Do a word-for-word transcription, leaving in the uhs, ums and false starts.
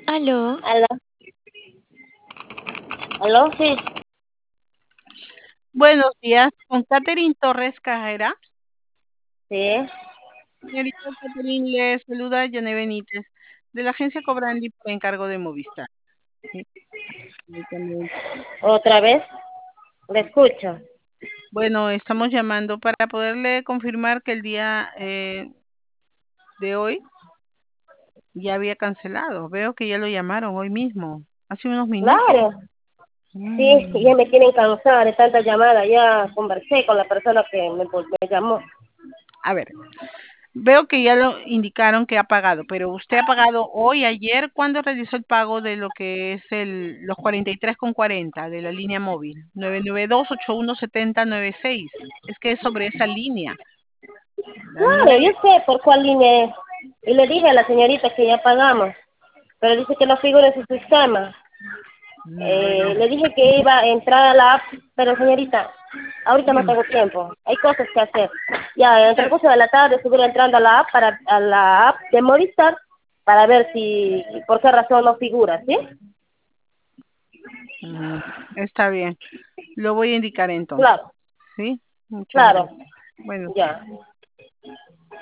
Aló. ¿Aló? ¿Aló? Sí. Buenos días, con Catherine Torres Cajera. Sí. Señorita Catherine, le saluda Yané Benítez, de la agencia Cobrandi por encargo de Movistar. Sí. ¿Otra vez? Le escucho. Bueno, estamos llamando para poderle confirmar que el día eh, de hoy ya había cancelado. Veo que ya lo llamaron hoy mismo, hace unos minutos. Claro. Sí, Mm. ya me tienen cansada de tanta llamada. Ya conversé con la persona que me, me llamó. A ver, veo que ya lo indicaron que ha pagado, pero usted ha pagado hoy, ayer, ¿cuándo realizó el pago de lo que es el los cuarenta y tres con cuarenta de la línea móvil? nueve nueve dos, ocho uno siete cero nueve seis. Es que es sobre esa línea. La Claro, yo nueve. sé por cuál línea es. Y le dije a la señorita que ya pagamos, pero dice que no figura en su sistema. Mm, Eh, Bueno, le dije que iba a entrar a la app, pero señorita, ahorita no dígame. tengo tiempo. Hay cosas que hacer. Ya, en el Sí. transcurso de la tarde estuve entrando a la app para a la app de Movistar para ver si por qué razón no figura, ¿sí? Mm, Está bien. Lo voy a indicar entonces. Claro, ¿Sí? Muchas claro. gracias. Bueno. Ya.